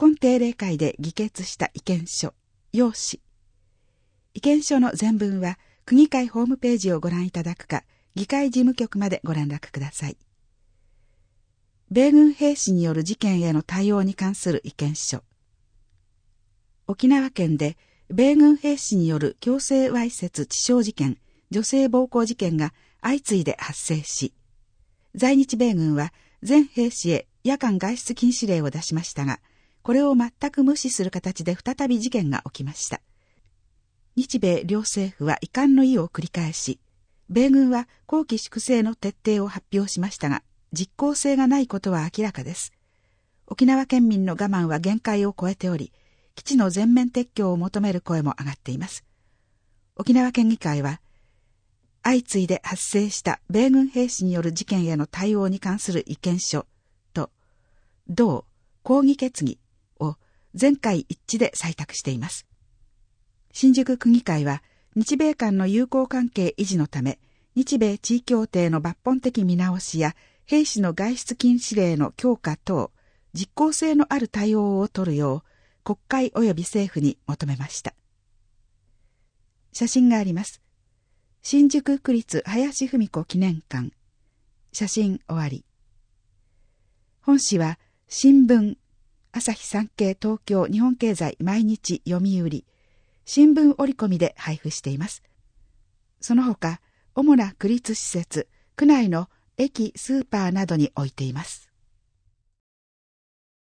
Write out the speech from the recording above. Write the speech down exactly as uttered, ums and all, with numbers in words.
今定例会で議決した意見書、要旨。意見書の全文は、区議会ホームページをご覧いただくか、議会事務局までご連絡ください。米軍兵士による事件への対応に関する意見書。沖縄県で、米軍兵士による強制わいせつ致傷事件、女性暴行事件が相次いで発生し、在日米軍は全兵士へ夜間外出禁止令を出しましたが、これを全く無視する形で再び事件が起きました。日米両政府は遺憾の意を繰り返し、米軍は綱紀粛正の徹底を発表しましたが、実効性がないことは明らかです。沖縄県民の我慢は限界を超えており、基地の全面撤去を求める声も上がっています。沖縄県議会は、相次いで発生した米軍兵士による事件への対応に関する意見書と、同抗議決議を全会一致で採択しています。新宿区議会は、日米間の友好関係維持のため、日米地位協定の抜本的見直しや、兵士の外出禁止令の強化等、実効性のある対応を取るよう、国会及び政府に求めました。写真があります。新宿区立林芙美子記念館。写真終わり。本誌は、新聞、朝日産経東京日本経済毎日読売、新聞折り込みで配布しています。その他、主な区立施設、区内の駅、スーパーなどに置いています。